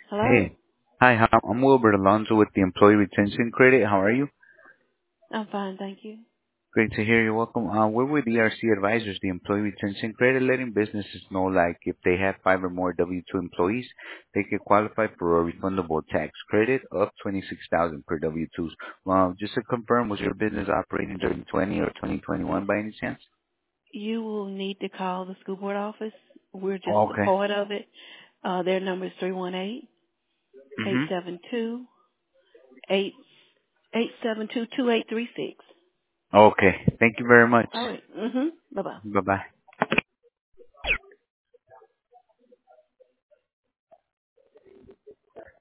Hello. Hey. Hi, I'm Wilbert Alonso with the Employee Retention Credit. How are you? I'm fine, thank you. Great to hear you. Welcome. We're with ERC Advisors, the Employee Retention Credit, letting businesses know, like, if they have 5 or more W-2 employees, they can qualify for a refundable tax credit of 26000 per W-2s. Just to confirm, was your business operating during 20 or 2021 by any chance? You will need to call the school board office. We're just a Okay. part of it. Their number is 318 eight Mm-hmm. seven two 2836. Okay. Thank you very much. All right. Bye bye. Bye-bye.